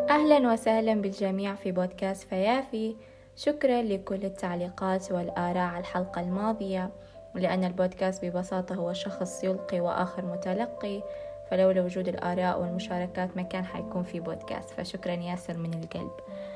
أهلا وسهلا بالجميع في بودكاست فيافي. شكرا لكل التعليقات والآراء على الحلقة الماضية، لأن البودكاست ببساطة هو شخص يلقي وآخر متلقي، فلولا وجود الآراء والمشاركات ما كان حيكون في بودكاست، فشكرا ياسر من القلب.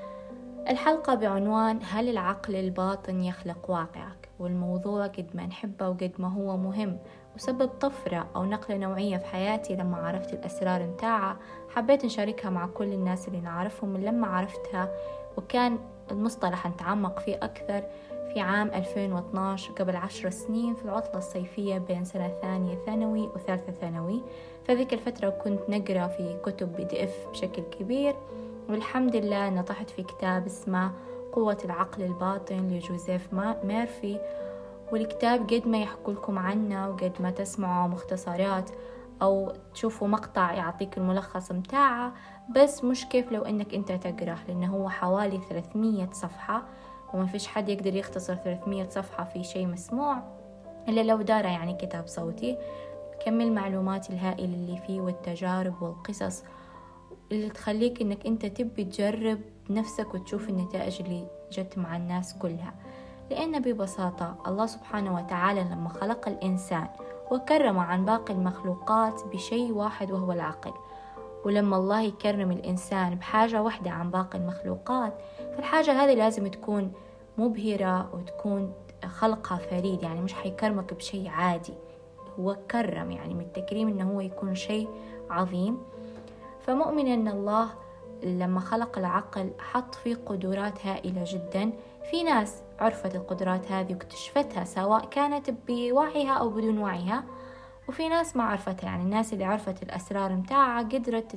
الحلقة بعنوان هل العقل الباطن يخلق واقعك؟ والموضوع قد ما نحبه وقد ما هو مهم وسبب طفرة أو نقلة نوعية في حياتي. لما عرفت الأسرار متاعها حبيت نشاركها مع كل الناس اللي نعرفهم من لما عرفتها، وكان المصطلح نتعمق فيه أكثر في عام 2012 قبل 10 سنين في العطلة الصيفية بين سنة ثانية ثانوي وثالثة ثانوي. فذيك الفترة كنت نقرأ في كتب PDF بشكل كبير، والحمد لله نطحت في كتاب اسمه قوة العقل الباطن لجوزيف ميرفي. والكتاب قد ما يحكوا لكم عنه وقد ما تسمعوا مختصرات أو تشوفوا مقطع يعطيك الملخص متاعه، بس مش كيف لو أنك أنت تقرأ، لأنه هو حوالي 300 صفحة، وما فيش حد يقدر يختصر 300 صفحة في شيء مسموع إلا لو دار يعني كتاب صوتي. كم المعلومات الهائلة اللي فيه والتجارب والقصص اللي تخليك انك انت تبي تجرب نفسك وتشوف النتائج اللي جت مع الناس كلها. لأن ببساطة الله سبحانه وتعالى لما خلق الإنسان وكرمه عن باقي المخلوقات بشيء واحد وهو العقل، ولما الله يكرم الإنسان بحاجة واحدة عن باقي المخلوقات، فالحاجة هذه لازم تكون مبهرة وتكون خلقها فريد، يعني مش حيكرمك بشيء عادي، هو كرم يعني من التكريم إنه هو يكون شيء عظيم. فمؤمن أن الله لما خلق العقل حط فيه قدرات هائلة جدا. في ناس عرفت القدرات هذه واكتشفتها سواء كانت بوعيها أو بدون وعيها، وفي ناس ما عرفتها، يعني الناس اللي عرفت الأسرار متاعها قدرت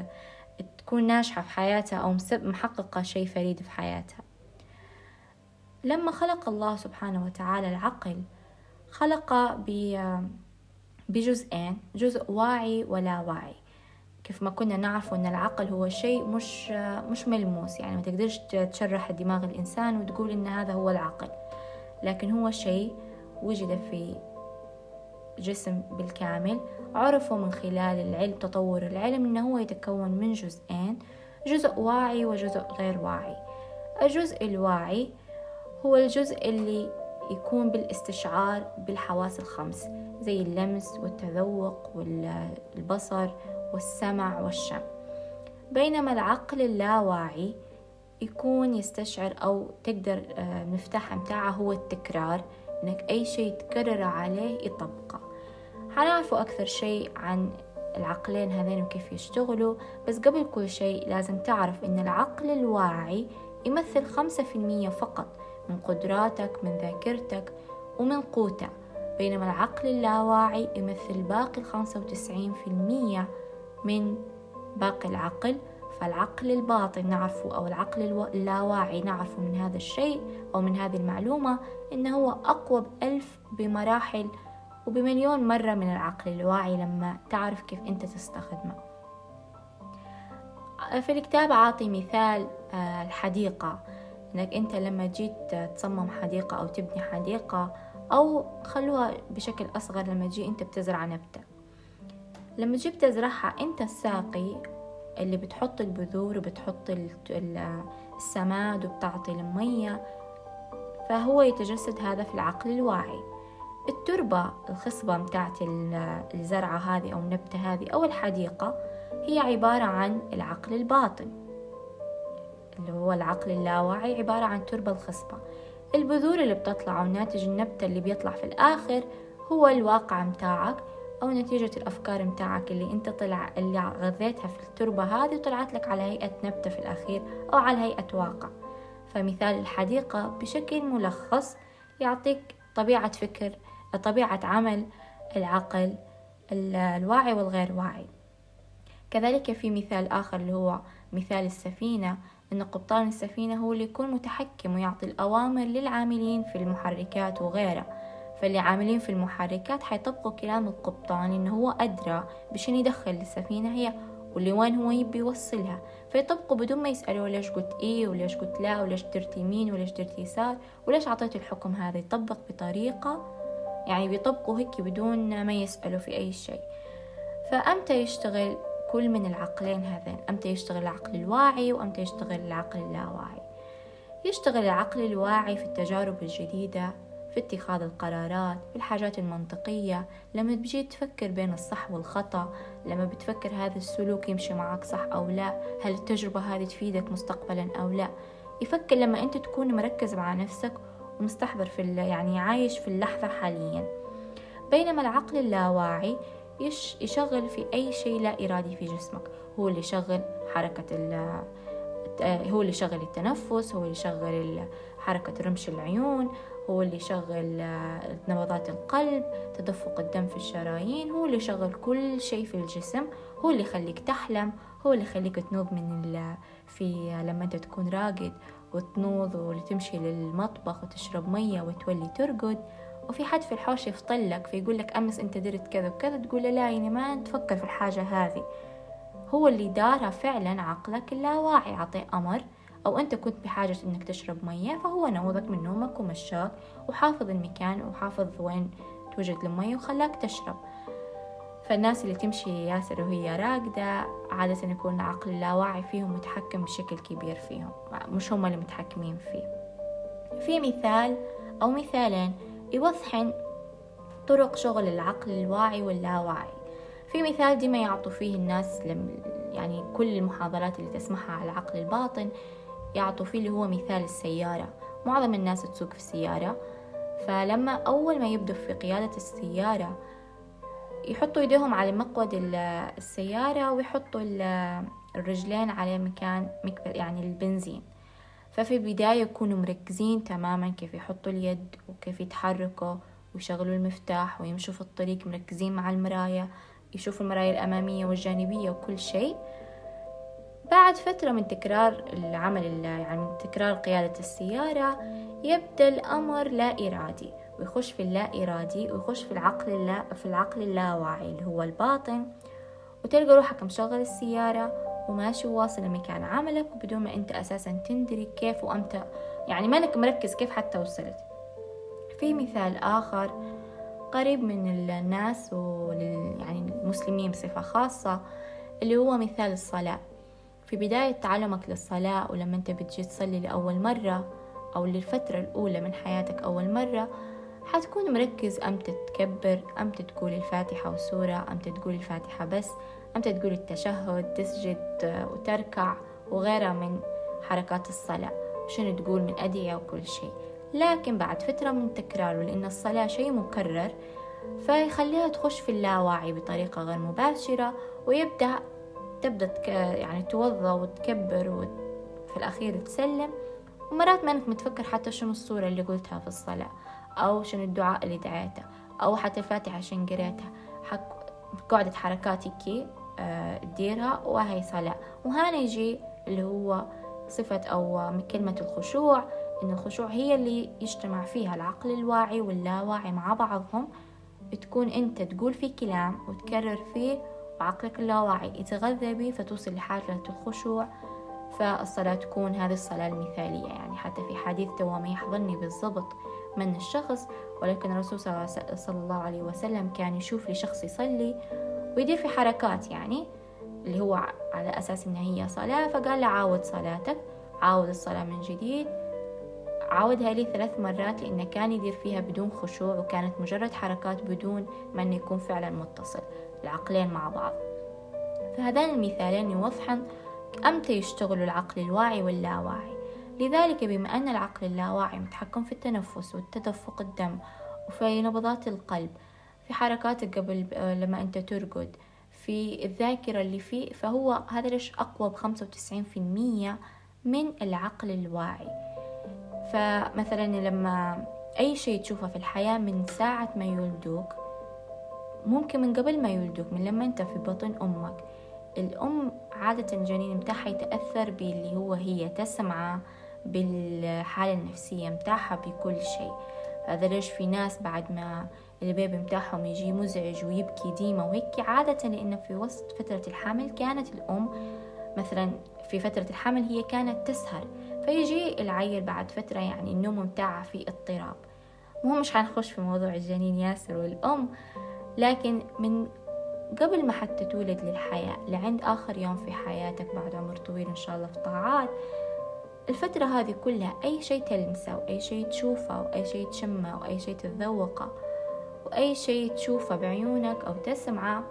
تكون ناجحة في حياتها أو محققة شيء فريد في حياتها. لما خلق الله سبحانه وتعالى العقل خلق بجزئين، جزء واعي ولا واعي. كيف ما كنا نعرف أن العقل هو شيء مش ملموس، يعني ما تقدرش تشرح دماغ الإنسان وتقول إن هذا هو العقل، لكن هو شيء وجد في جسم بالكامل. عرفوا من خلال العلم، تطور العلم، إنه هو يتكون من جزئين، جزء واعي وجزء غير واعي. الجزء الواعي هو الجزء اللي يكون بالاستشعار بالحواس الخمس، زي اللمس والتذوق والبصر والسمع والشم. بينما العقل اللاواعي يكون يستشعر أو تقدر المفتاح متاعه هو التكرار، إنك أي شيء تكرر عليه يطبقه. حنعرفوا أكثر شيء عن العقلين هذين وكيف يشتغلوا، بس قبل كل شيء لازم تعرف إن العقل الواعي يمثل 5% فقط من قدراتك، من ذاكرتك ومن قوتك، بينما العقل اللاواعي يمثل باقي 95% من باقي العقل. فالعقل الباطن نعرفه أو العقل اللاواعي نعرفه من هذا الشيء أو من هذه المعلومة إنه هو أقوى بألف بمراحل وبمليون مرة من العقل الواعي لما تعرف كيف أنت تستخدمه. في الكتاب عاطي مثال الحديقة، إنك أنت لما جيت تصمم حديقة أو تبني حديقة، أو خلوها بشكل أصغر لما جي أنت بتزرع نبتة. لما جيت تزرعها أنت الساقي اللي بتحط البذور وبتحط السماد وبتعطي المية، فهو يتجسد هذا في العقل الواعي. التربة الخصبة متاعت الزرعة هذه أو النبتة هذه أو الحديقة هي عبارة عن العقل الباطن اللي هو العقل اللاواعي، عبارة عن تربة الخصبة. البذور اللي بتطلع وناتج النبتة اللي بيطلع في الآخر هو الواقع متاعك أو نتيجة الأفكار متاعك اللي غذيتها في التربة هذه وطلعت لك على هيئة نبتة في الأخير أو على هيئة واقع. فمثال الحديقة بشكل ملخص يعطيك طبيعة فكر، طبيعة عمل العقل الواعي والغير واعي. كذلك في مثال آخر اللي هو مثال السفينة، أن قبطان السفينة هو اللي يكون متحكم ويعطي الأوامر للعاملين في المحركات وغيره. فاللي عاملين في المحركات حيطبقوا كلام القبطان إنه هو أدرى بشين يدخل السفينة هي واللي وين هو يبي يوصلها، فيطبقوا بدون ما يسألوا ليش قلت إيه وليش قلت لا وليش درت يمين وليش درت يسار وليش عطيت الحكم هذا. يطبق بطريقة يعني بيطبقوا هيك بدون ما يسألوا في أي شيء. فأمتى يشتغل كل من العقلين هذين، أمتى يشتغل العقل الواعي وأمتى يشتغل العقل اللاواعي. يشتغل العقل الواعي في التجارب الجديدة، في اتخاذ القرارات، في الحاجات المنطقية، لما بتجي تفكر بين الصح والخطأ، لما بتفكر هذا السلوك يمشي معك صح أو لا، هل التجربة هذه تفيدك مستقبلا أو لا. يفكر لما أنت تكون مركز مع نفسك ومستحضر يعني عايش في اللحظة حاليا. بينما العقل اللاواعي يشغل في أي شيء لا إرادي في جسمك، هو اللي يشغل هو اللي يشغل التنفس، هو اللي يشغل حركة رمش العيون، هو اللي يشغل نبضات القلب، تدفق الدم في الشرايين، هو اللي يشغل كل شيء في الجسم، هو اللي يخليك تحلم، هو اللي يخليك تنوض لما أنت تكون راقد وتنوض وتمشي للمطبخ وتشرب مية وتولي ترقد. وفي حد في الحوش يفطلك فيقول لك أمس أنت درت كذا وكذا، تقول له لا يعني ما تفكر في الحاجة هذه. هو اللي دارها فعلا عقلك اللاواعي، عطيه أمر، أو أنت كنت بحاجة إنك تشرب مية فهو نوضك من نومك ومشاك وحافظ المكان وحافظ وين توجد المية وخلاك تشرب. فالناس اللي تمشي ياسر وهي راقدة عادة يكون العقل اللاواعي فيهم متحكم بشكل كبير فيهم، مش هم اللي متحكمين فيه. في مثال أو مثالين يوضحن طرق شغل العقل الواعي واللاواعي. في مثال ديما يعطوا فيه الناس يعني كل المحاضرات اللي تسمعها على العقل الباطن يعطوا فيه، اللي هو مثال السيارة. معظم الناس تسوق في السيارة، فلما أول ما يبدأ في قيادة السيارة يحطوا يديهم على مقود السيارة ويحطوا الرجلين على مكان يعني البنزين. ففي البداية يكونوا مركزين تماما كيف يحطوا اليد وكيف يتحركوا ويشغلوا المفتاح ويمشوا في الطريق، مركزين مع المراية، يشوفوا المراية الأمامية والجانبية وكل شيء. بعد فترة من تكرار العمل يعني من تكرار قيادة السيارة يبدأ الأمر لا إرادي ويخش في اللا إرادي ويخش في العقل اللاواعي اللي هو الباطن، وتلقى روحك مشغل السيارة وماشي وواصل لمكان عملك بدون ما أنت أساسا تندري كيف وأمتى، يعني مانك مركز كيف حتى وصلت. في مثال آخر قريب من الناس يعني المسلمين بصفة خاصة، اللي هو مثال الصلاة. في بداية تعلمك للصلاة ولما أنت بتجي تصلي لأول مرة أو للفترة الأولى من حياتك أول مرة، حتكون مركز أمتى تكبر، أمتى تقول الفاتحة وسورة، أمتى تقول الفاتحة بس، أمتى تقول التشهد، تسجد وتركع وغيرها من حركات الصلاة، شنو تقول من أدعية وكل شيء. لكن بعد فترة من تكراره، لأن الصلاة شيء مكرر، فيخليها تخش في اللاواعي بطريقة غير مباشرة، تبدأ يعني توضى وتكبر وفي الأخير تسلم، ومرات ما أنك متفكر حتى شنو الصورة اللي قلتها في الصلاة أو شنو الدعاء اللي دعيته أو حتى الفاتحة شن قريتها، قاعدة حركات هيك تديرها وهي صلاة. وهنا يجي اللي هو صفة أو كلمة الخشوع، إن الخشوع هي اللي يجتمع فيها العقل الواعي واللاواعي مع بعضهم، تكون أنت تقول فيه كلام وتكرر فيه وعقلك اللاواعي يتغذى به فتوصل لحالة الخشوع، فالصلاة تكون هذه الصلاة المثالية. يعني حتى في حديث ما يحضرني بالضبط من الشخص، ولكن الرسول صلى الله عليه وسلم كان يشوف لشخص يصلي ويدير في حركات يعني اللي هو على أساس إنها هي صلاة، فقال له عاود صلاتك، عاود الصلاة من جديد. عاودها لي 3 مرات لأنه كان يدير فيها بدون خشوع، وكانت مجرد حركات بدون ما أنه يكون فعلا متصل العقلين مع بعض. فهذان المثالين يوضحن أمتى يشتغلوا العقل الواعي واللاواعي. لذلك بما أن العقل اللاواعي متحكم في التنفس والتدفق الدم وفي نبضات القلب، في حركاتك قبل لما أنت ترقد، في الذاكرة اللي فيه، فهو هذا ليش أقوى ب95% من العقل الواعي. فمثلا لما أي شيء تشوفه في الحياة من ساعة ما يولدوك، ممكن من قبل ما يولدوك، من لما أنت في بطن أمك، الأم عادة الجنين متاعها يتأثر باللي هو هي تسمعه، بالحالة النفسية متاعها، بكل شيء. هذا ليش في ناس بعد ما البيبي متاعهم يجي مزعج ويبكي ديما وهيك، عادة لأنه في وسط فترة الحمل كانت الأم مثلا في فترة الحمل هي كانت تسهر، فيجي العيل بعد فترة يعني النوم متاعها في اضطراب. مش حنخش في موضوع الجنين ياسر والأم، لكن من قبل ما حتى تولد للحياة لعند آخر يوم في حياتك بعد عمر طويل إن شاء الله في طاعات، الفترة هذه كلها أي شيء تلمسه وأي شيء تشوفه وأي شيء تشمه وأي شيء تتذوقه وأي شيء تشوفه بعيونك أو تسمعه،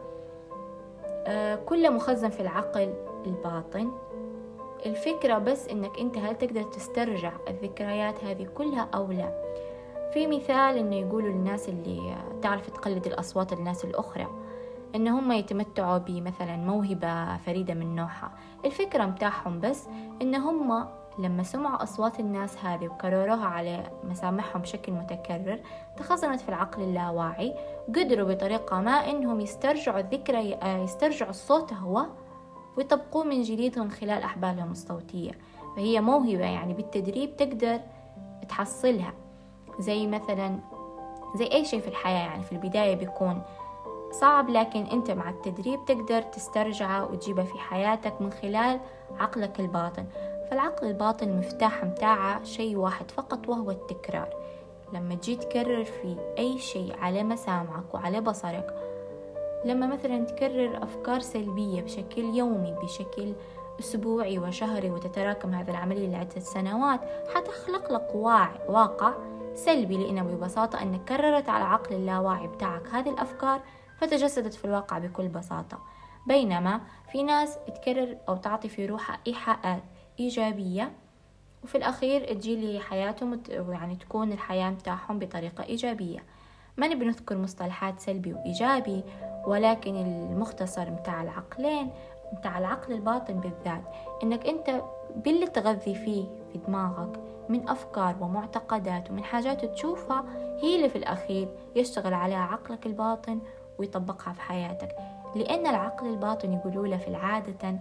كله مخزن في العقل الباطن. الفكرة بس إنك أنت هل تقدر تسترجع الذكريات هذه كلها أو لا. في مثال إنه يقولوا للناس اللي تعرف تقلد الأصوات الناس الأخرى إن هم يتمتعوا بمثلا موهبة فريدة من نوعها. الفكرة متاعهم بس إن هم لما سمعوا أصوات الناس هذه وكرروها على مسامعهم بشكل متكرر تخزنت في العقل اللاواعي، قدروا بطريقة ما إنهم يسترجعوا الذكرى، يسترجعوا الصوت هو ويطبقوه من جديد من خلال أحبالهم الصوتية. فهي موهبة يعني بالتدريب تقدر تحصلها، زي مثلا زي أي شيء في الحياة. يعني في البداية بيكون صعب، لكن أنت مع التدريب تقدر تسترجعه وتجيبه في حياتك من خلال عقلك الباطن. فالعقل الباطن المفتاح متاعه شيء واحد فقط وهو التكرار. لما تجي تكرر في أي شيء على مسامعك وعلى بصرك، لما مثلا تكرر أفكار سلبية بشكل يومي بشكل أسبوعي وشهري وتتراكم هذا العملية لعدة سنوات، حتخلق لك واقع سلبي، لأنه ببساطة أنك كررت على العقل اللاواعي بتاعك هذه الأفكار فتجسدت في الواقع بكل بساطة. بينما في ناس تكرر أو تعطي في روحها إيحاءات إيجابية وفي الأخير تجي لحياتهم يعني تكون الحياة متاعهم بطريقة إيجابية. ما نبي نذكر مصطلحات سلبي وإيجابي، ولكن المختصر متاع العقلين متاع العقل الباطن بالذات إنك أنت باللي تغذي فيه في دماغك من أفكار ومعتقدات ومن حاجات تشوفها هي اللي في الأخير يشتغل عليها عقلك الباطن ويطبقها في حياتك. لأن العقل الباطن يقولوا له في العادة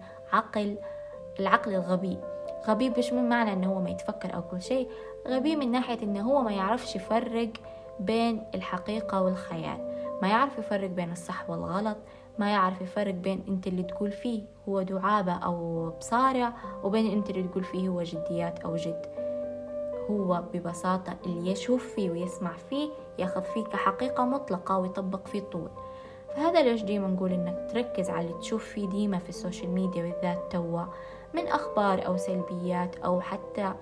العقل الغبي. غبي مش من معنى أنه هو ما يتفكر أو كل شيء، غبي من ناحية أنه هو ما يعرفش يفرق بين الحقيقة والخيال، ما يعرف يفرق بين الصح والغلط، ما يعرف يفرق بين أنت اللي تقول فيه هو دعابة أو بصارع وبين أنت اللي تقول فيه هو جديات أو جد. هو ببساطة اللي يشوف فيه ويسمع فيه ياخذ فيه كحقيقة مطلقة ويطبق فيه طول. فهذا ليش ديما نقول إنك تركز على اللي تشوف فيه ديما في السوشيال ميديا بالذات توا من أخبار أو سلبيات أو حتى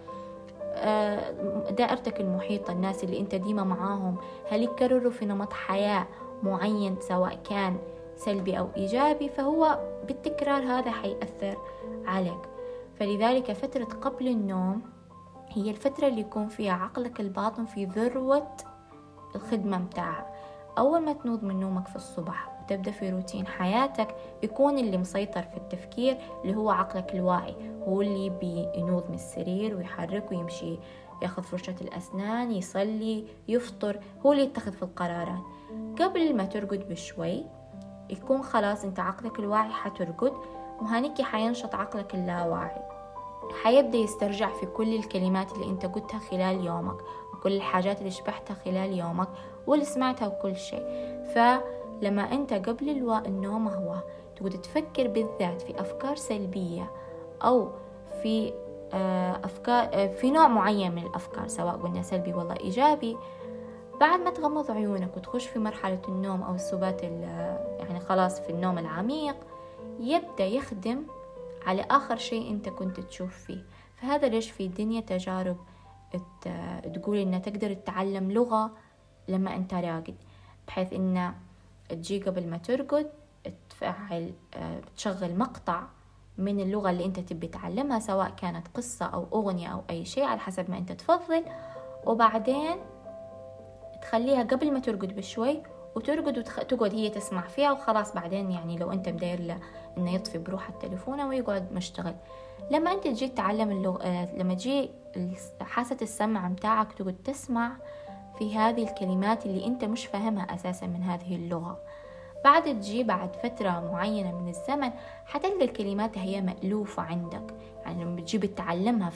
دائرتك المحيطة، الناس اللي أنت ديما معاهم هل يكرروا في نمط حياة معين سواء كان سلبي أو إيجابي، فهو بالتكرار هذا حيأثر عليك. فلذلك فترة قبل النوم هي الفترة اللي يكون فيها عقلك الباطن في ذروة الخدمة متاعها. أول ما تنوض من نومك في الصبح وتبدأ في روتين حياتك يكون اللي مسيطر في التفكير اللي هو عقلك الواعي، هو اللي بينوض من السرير ويحرك ويمشي، ياخذ فرشة الأسنان، يصلي، يفطر، هو اللي يتخذ في القرارات. قبل ما ترقد بشوي يكون خلاص انت عقلك الواعي حترقد، وهنيك حينشط عقلك اللاواعي، حيبدأ يسترجع في كل الكلمات اللي انت قلتها خلال يومك وكل الحاجات اللي شبحتها خلال يومك واللي سمعتها وكل شيء. فلما انت قبل النوم هو تقعد تفكر بالذات في أفكار سلبية أو في أفكار في نوع معين من الأفكار سواء قلنا سلبي ولا إيجابي، بعد ما تغمض عيونك وتخش في مرحلة النوم أو السبات يعني خلاص في النوم العميق، يبدأ يخدم على آخر شيء أنت كنت تشوف فيه. فهذا ليش في الدنيا تجارب تقول إن تقدر تتعلم لغة لما أنت راقد، بحيث إن تجي قبل ما ترقد تفعل تشغل مقطع من اللغة اللي أنت تبي تعلمها سواء كانت قصة أو أغنية أو أي شيء على حسب ما أنت تفضل، وبعدين تخليها قبل ما ترقد بشوي وترقد وتقعد هي تسمع فيها وخلاص. بعدين يعني لو أنت مداير له إنه يطفي بروح التليفون ويقعد مشتغل. لما أنت تجي تتعلم اللغة، لما تجي حاسة السمع متاعك تقعد تسمع في هذه الكلمات اللي أنت مش فاهمها أساسا من هذه اللغة، بعد فترة معينة من الزمن حتلقى الكلمات هي مألوفة عندك. يعني لما بتجي بتتعلمها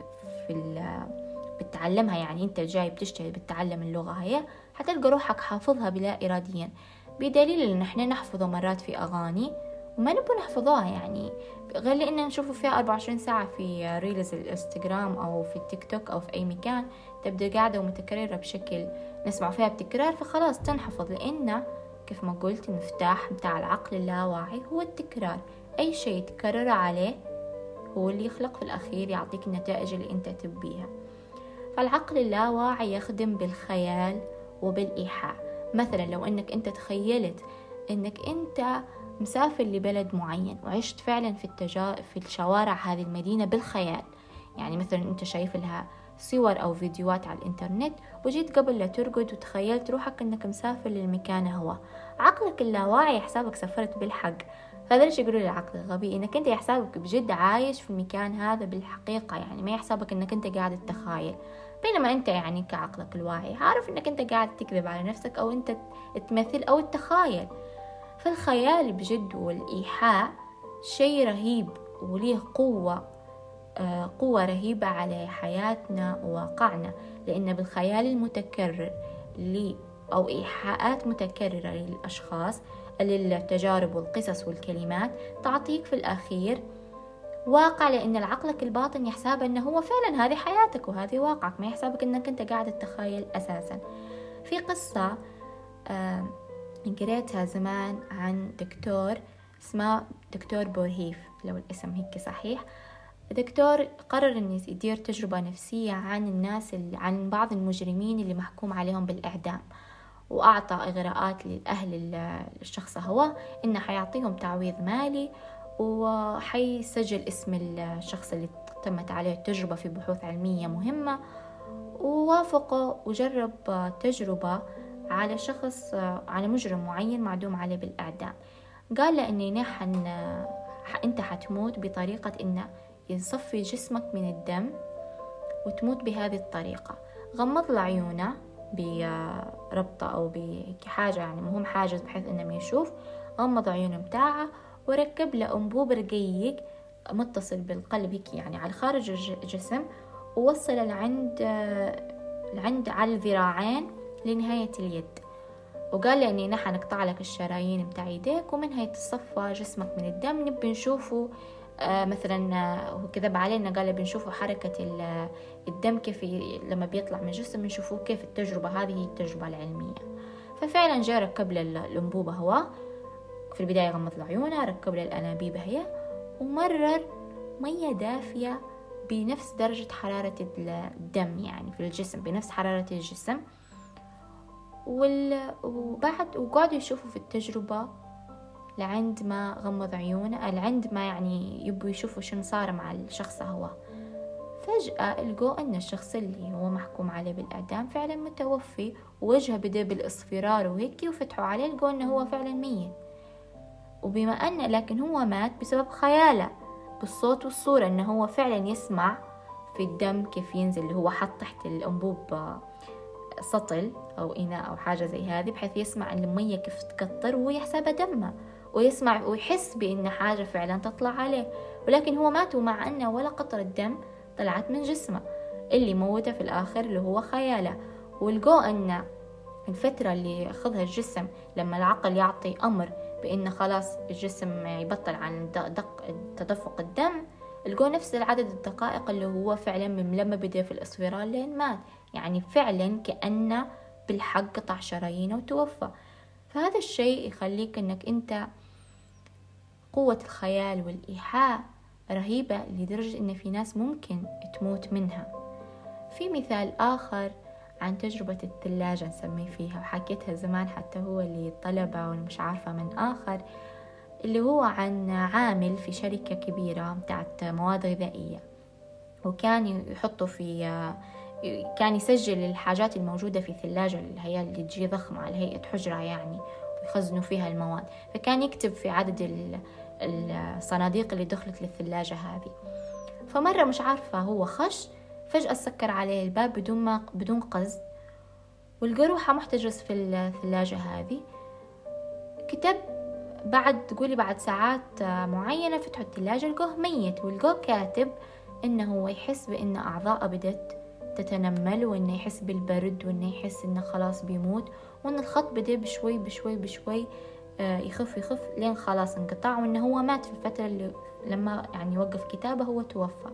بتتعلمها يعني أنت جاي بتشتغل بتتعلم اللغة هي حتلقى روحك حافظها بلا إراديا، بدليل إن إحنا نحفظها مرات في أغاني وما نبغى نحفظها، يعني غير لأننا نشوفه فيها 24 ساعة في ريلز الانستغرام أو في التيك توك أو في أي مكان، تبدأ قاعدة ومتكررة بشكل نسمع فيها بتكرار، فخلاص تنحفظ لأن كيف ما قلت المفتاح متاع العقل اللاواعي هو التكرار. أي شيء تكرر عليه هو اللي يخلق في الأخير يعطيك النتائج اللي أنت تبيها. فالعقل اللاواعي يخدم بالخيال وبالإيحاء. مثلا لو أنك أنت تخيلت أنك أنت مسافر لبلد معين وعشت فعلا في الشوارع هذه المدينة بالخيال، يعني مثلا أنت شايف لها صور أو فيديوهات على الإنترنت، وجيت قبل لا ترقد وتخيلت روحك أنك مسافر للمكان هو، عقلك اللاواعي يحسابك سافرت بالحق. فهذا ليش يقولوا للعقل الغبي انك انت يحسابك بجد عايش في المكان هذا بالحقيقة، يعني ما يحسابك انك انت قاعد تتخيل. بينما انت يعني كعقلك الواعي عارف انك انت قاعد تكذب على نفسك او انت تمثل او تتخيل. فالخيال بجد والإيحاء شيء رهيب وليه قوة رهيبة على حياتنا وواقعنا، لأن بالخيال المتكرر أو إيحاءات متكررة للأشخاص للتجارب والقصص والكلمات تعطيك في الأخير واقع، لأن العقلك الباطن يحسب أنه هو فعلا هذه حياتك وهذه واقعك، ما يحسبك أنك أنت قاعد تتخيل أساسا. في قصة قريتها زمان عن دكتور اسمه دكتور بورهيف، لو الاسم هيك صحيح. دكتور قرر أن يدير تجربة نفسية عن بعض المجرمين اللي محكوم عليهم بالإعدام، وأعطى إغراءات للأهل الشخص هو إنه حيعطيهم تعويض مالي، وحيسجل اسم الشخص اللي تمت عليه التجربة في بحوث علمية مهمة. ووافقوا وجرب تجربة على شخص، على مجرم معين معدوم عليه بالإعدام. قال له إني أنت حتموت بطريقة إنه يصفي جسمك من الدم وتموت بهذه الطريقة. غمض له عيونه بربطة أو بحاجة، يعني مهم حاجز بحيث إنه ما يشوف. غمض عيونه متاعه وركب له أنبوب رقيق متصل بالقلب هيك يعني على خارج الجسم، ووصل لعند على الذراعين لنهاية اليد. وقال لي إني نحن نقطع لك الشرايين متاع يديك ومنها يتصفى جسمك من الدم. نبي نشوفه مثلا هو كذب علينا، قال بنشوفوا حركة الدم كيف لما بيطلع من الجسم، نشوفوا كيف التجربة هذه هي التجربة العلمية. ففعلا جاء ركب له الأنبوبة هو في البداية، غمض له عيونه، ركب له الأنابيب هي، ومرر مية دافية بنفس درجة حرارة الدم يعني في الجسم، بنفس حرارة الجسم. وقعدوا يشوفوا في التجربة لعند ما غمض عيونه، لعند ما يعني يبوا يشوفوا شنو صار مع الشخص هو. فجأة لقوا أن الشخص اللي هو محكوم عليه بالإعدام فعلا متوفي، ووجهه بدأ بالإصفرار وهيك، وفتحوا عليه لقوا أنه هو فعلا ميت. وبما أنه لكن هو مات بسبب خياله بالصوت والصورة، أنه هو فعلا يسمع في الدم كيف ينزل، اللي هو حط تحت الأنبوب سطل أو إناء أو حاجة زي هذه، بحيث يسمع المية كيف تكتر وهو يحسبها دمه، ويسمع ويحس بأن حاجة فعلا تطلع عليه. ولكن هو مات مع أنه ولا قطرة دم طلعت من جسمه، اللي موته في الآخر اللي هو خياله. ولقوا أن الفترة اللي أخذها الجسم لما العقل يعطي أمر بأن خلاص الجسم يبطل عن تدفق الدم، لقوا نفس العدد الدقائق اللي هو فعلا من لما بدأ في الإصفرار لين مات، يعني فعلا كأنه بالحق قطع شرايينه وتوفى. فهذا الشيء يخليك أنك أنت قوة الخيال والإيحاء رهيبة لدرجة أن في ناس ممكن تموت منها. في مثال آخر عن تجربة الثلاجة نسمي فيها، وحكيتها زمان حتى هو اللي الطلبة والمش عارفة من آخر، اللي هو عن عامل في شركة كبيرة بتاعت مواد غذائية، وكان يحطوا كان يسجل الحاجات الموجودة في الثلاجة اللي هي اللي تجي ضخمة على هيئة حجرة يعني، ويخزنوا فيها المواد. فكان يكتب في عدد الصناديق اللي دخلت للثلاجة هذه. فمرة مش عارفة هو خش فجأة سكر عليه الباب بدون قصد، ولقى روحه محتجز في الثلاجة هذه. كتب بعد ساعات معينة فتحوا الثلاجة لقوه ميت، ولقوه كاتب إنه هو يحس بإن أعضاءه بدأت تتنمل، وإنه يحس بالبرد، وإنه يحس إنه خلاص بيموت، وإن الخط بدأ بشوي بشوي بشوي يخف لين خلاص انقطع، وإنه هو مات في الفترة اللي لما يعني وقف كتابه هو توفى.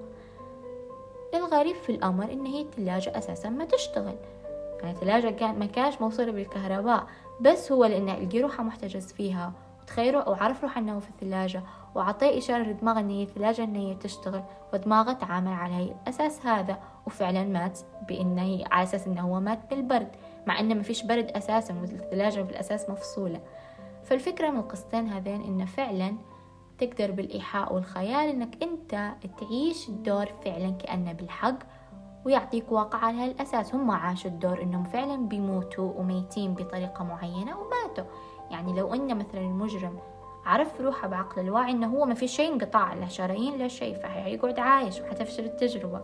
الغريب في الأمر إن هي الثلاجة أساسا ما تشتغل، يعني الثلاجة ما كانش موصولة بالكهرباء، بس هو لأنه لقي روحه محتجز فيها، وتخيلوا وعرف روحه أنه في الثلاجة، وعطيه إشارة لدماغه أن هي الثلاجة أن هي تشتغل، فدماغه تعامل على هي الأساس هذا، وفعلا مات بأنه هي على أساس أنه هو مات بالبرد، مع أنه ما فيش برد أساسا، والثلاجة بالأساس مفصولة. فالفكرة من القصتين هذين إنه فعلا تقدر بالإيحاء والخيال إنك أنت تعيش الدور فعلا كأنه بالحق، ويعطيك واقع على هالأساس. هم عاشوا الدور إنهم فعلا بيموتوا وميتين بطريقة معينة وماتوا. يعني لو إن مثلا المجرم عرف روحه بعقل الواعي إنه هو ما في شيء انقطع له شرايين لا شيء، فهيقعد عايش وحتفشل التجربة.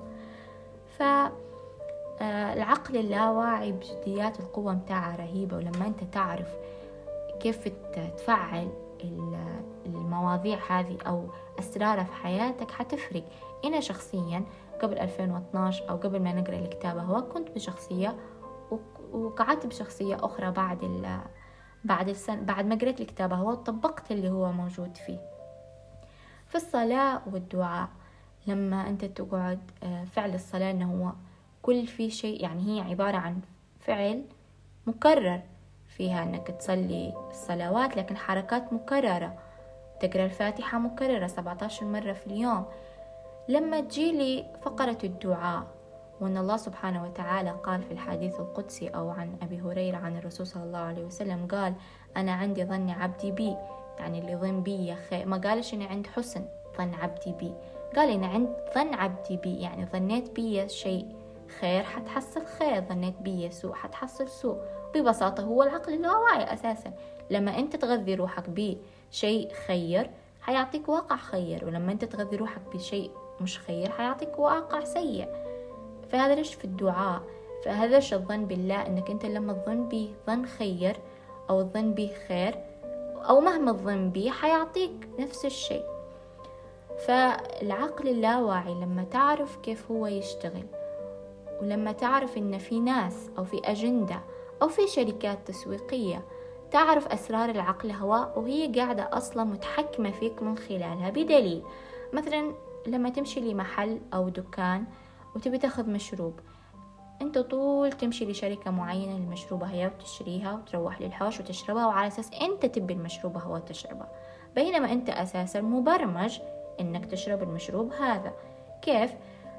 فالعقل اللاواعي بجديات القوة متاعه رهيبة، ولما أنت تعرف كيف تفعل المواضيع هذه أو أسرارها في حياتك حتفرق. أنا شخصيا قبل 2012 أو قبل ما نقرأ الكتاب هو كنت بشخصية، وقعدت بشخصية أخرى بعد ما قرأت الكتاب هو طبقت اللي هو موجود فيه. في الصلاة والدعاء لما أنت تقعد، فعل الصلاة إنه هو كل في شيء، يعني هي عبارة عن فعل مكرر فيها أنك تصلي الصلوات، لكن حركات مكررة، تقرأ الفاتحة مكررة 17 مرة في اليوم. لما تجيلي فقرة الدعاء، وأن الله سبحانه وتعالى قال في الحديث القدسي أو عن أبي هريرة عن الرسول صلى الله عليه وسلم قال أنا عندي ظن عبدي بي، يعني اللي ظن بي خير، ما قالش أنا عند حسن ظن عبدي بي، قال أنا عند ظن عبدي بي، يعني ظنيت بي شيء خير حتحصل خير، ظنيت بي سوء حتحصل سوء. ببساطة هو العقل اللاواعي أساسا، لما أنت تغذي روحك بشيء خير حيعطيك واقع خير، ولما أنت تغذي روحك بشيء مش خير حيعطيك واقع سيء. فهذا ليش في الدعاء، فهذا الظن بالله أنك أنت لما تظن به ظن خير أو تظن به خير أو مهما تظن به حيعطيك نفس الشيء. فالعقل اللاواعي لما تعرف كيف هو يشتغل، ولما تعرف إن في ناس أو في أجندة أو في شركات تسويقية تعرف أسرار العقل الهواء وهي قاعدة أصلا متحكمة فيك من خلالها، بدليل مثلا لما تمشي لمحل أو دكان وتبي تاخذ مشروب، انت طول تمشي لشركة معينة للمشروبة هي وتشتريها وتروح للحوش وتشربها، وعلى أساس انت تبي المشروبة هو تشربها، بينما انت أساسا مبرمج انك تشرب المشروب هذا. كيف؟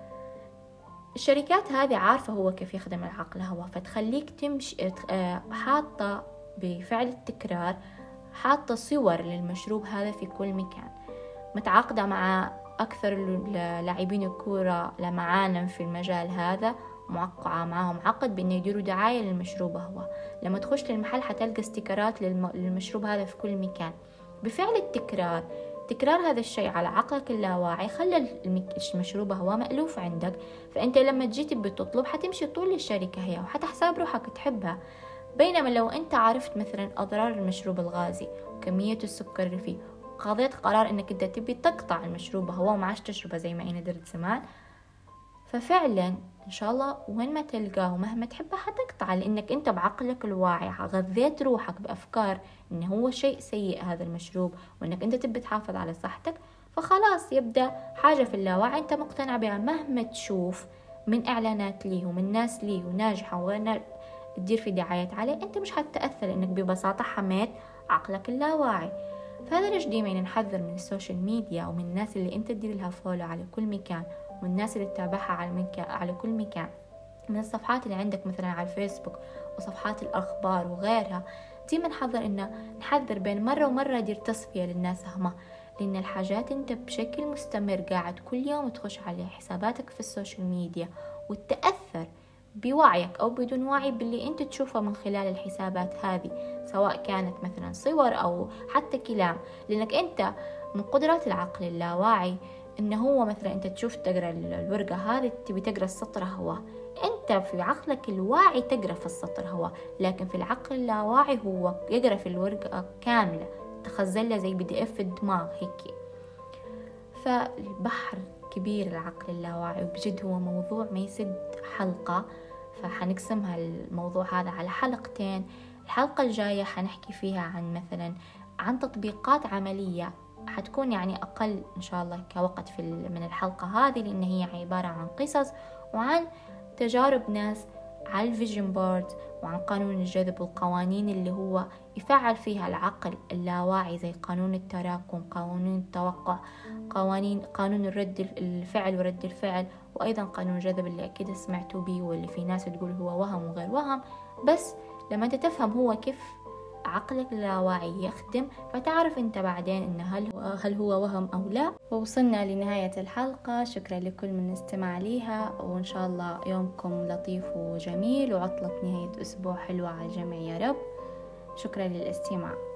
الشركات هذه عارفة هو كيف يخدم العقل هو، فتخليك تمشي حاطة بفعل التكرار، حاطة صور للمشروب هذا في كل مكان، متعاقدة مع أكثر لاعبين الكورة لمعانا في المجال هذا، موقعة معهم عقد بأن يديروا دعاية للمشروب هو. لما تخش للمحل حتلقى استيكرات للمشروب هذا في كل مكان. بفعل التكرار، تكرار هذا الشيء على عقلك اللاواعي خلى المشروب هو مألوف عندك، فأنت لما تجي تبي تطلب حتمشي طول الشركة هي وحتحسب روحك تحبها. بينما لو أنت عرفت مثلا أضرار المشروب الغازي وكمية السكر اللي فيه، قضيت قرار أنك أنت تبي تقطع المشروب هو وما عادش تشربه زي ما أنا درت زمان، ففعلا إن شاء الله وين ما تلقاه مهما تحبه حتقطع، لأنك أنت بعقلك الواعي غذيت روحك بأفكار إنه هو شيء سيء هذا المشروب، وإنك أنت تبي تحافظ على صحتك، فخلاص يبدأ حاجة في اللاواعي أنت مقتنع بها، مهما تشوف من إعلانات ليه ومن ناس ليه وناجحة وغير تدير في دعايات عليه، أنت مش هتتأثر لأنك ببساطة حميت عقلك اللاواعي. فهذا ليش ديما نحذر من السوشيال ميديا ومن الناس اللي أنت تدير لها فولو على كل مكان، والناس اللي تتابعها على كل مكان، من الصفحات اللي عندك مثلا على الفيسبوك وصفحات الأخبار وغيرها. ديما نحذر بين مرة ومرة دير تصفية للناس هما، لأن الحاجات أنت بشكل مستمر قاعد كل يوم تخش على حساباتك في السوشيال ميديا وتتأثر بوعيك أو بدون وعي باللي أنت تشوفه من خلال الحسابات هذه، سواء كانت مثلا صور أو حتى كلام، لأنك أنت من قدرات العقل اللاواعي إنه هو مثلا أنت تشوف تقرأ الورقة هذه تبي تقرأ السطر هو، أنت في عقلك الواعي تقرأ في السطر هو، لكن في العقل اللاواعي هو يقرأ في الورقة كاملة تخزلها زي PDF في الدماغ هيك. فالبحر كبير العقل اللاواعي، وبجد هو موضوع ما يسد حلقة، فحنقسمها الموضوع هذا على حلقتين. الحلقة الجاية حنحكي فيها عن مثلا عن تطبيقات عملية، حتكون يعني أقل إن شاء الله كوقت من الحلقة هذه، لأن هي عبارة عن قصص وعن تجارب ناس على الفيجن بورد وعن قانون الجذب والقوانين اللي هو يفعل فيها العقل اللاواعي، زي قانون التراكم، قانون التوقع، قانون الفعل ورد الفعل، وأيضا قانون الجذب اللي أكيد سمعتوا بيه واللي في ناس تقول هو وهم وغير وهم. بس لما أنت تفهم هو كيف عقلك اللاواعي يخدم، فتعرف أنت بعدين إن هل هو وهم أو لا. ووصلنا لنهاية الحلقة، شكرا لكل من استمع ليها، وإن شاء الله يومكم لطيف وجميل وعطلة نهاية أسبوع حلوة على الجميع يا رب. شكرا للاستماع.